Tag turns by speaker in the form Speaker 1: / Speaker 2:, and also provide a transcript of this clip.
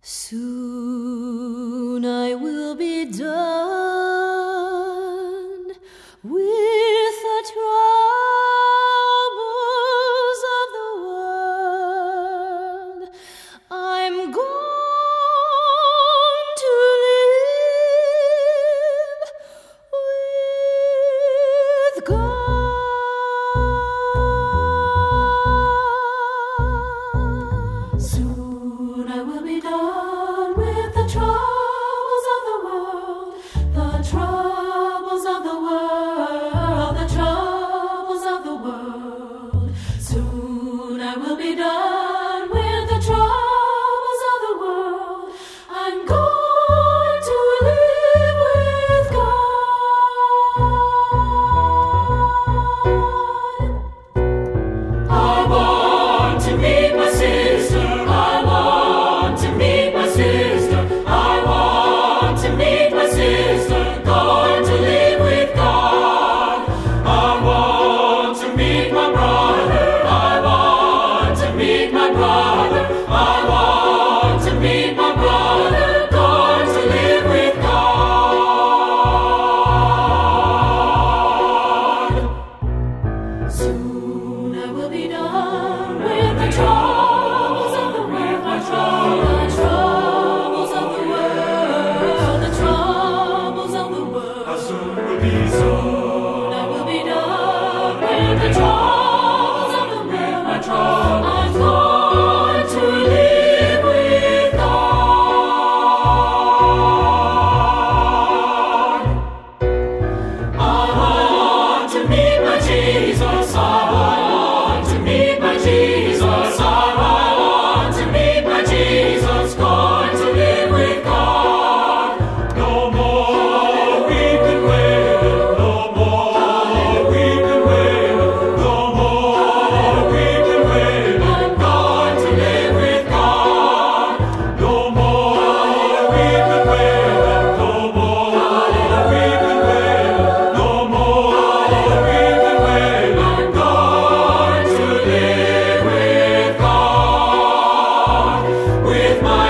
Speaker 1: Soon I will be done with the troubles of the world. I'm going to live with God. Soon I will be done with the troubles of the world, the troubles of the world, the troubles of the world. Soon I will be done with the troubles of the world. I'm going to live with God. I want to meet my sister. I want to meet my sister. I want to meet my sister. Going to live with God. I want to meet my brother. I want to meet my brother. I want to meet my brother. Going to live with God. Soon I will be done with the troubles of the world, the troubles of the world, the troubles of the world. How soon will be soon I will be done with the troubles of the world, my troubles. I'm going to live with God. I want to meet my Jesus. I want to meet my Jesus. I want to meet my Jesus. Going to live with God. No more weeping wailing. No more weeping wailing. No more weeping wailing. I'm going to live with God. No more weeping wailing. No more weeping wailing. No more weeping wailing. I'm going to live with God, with my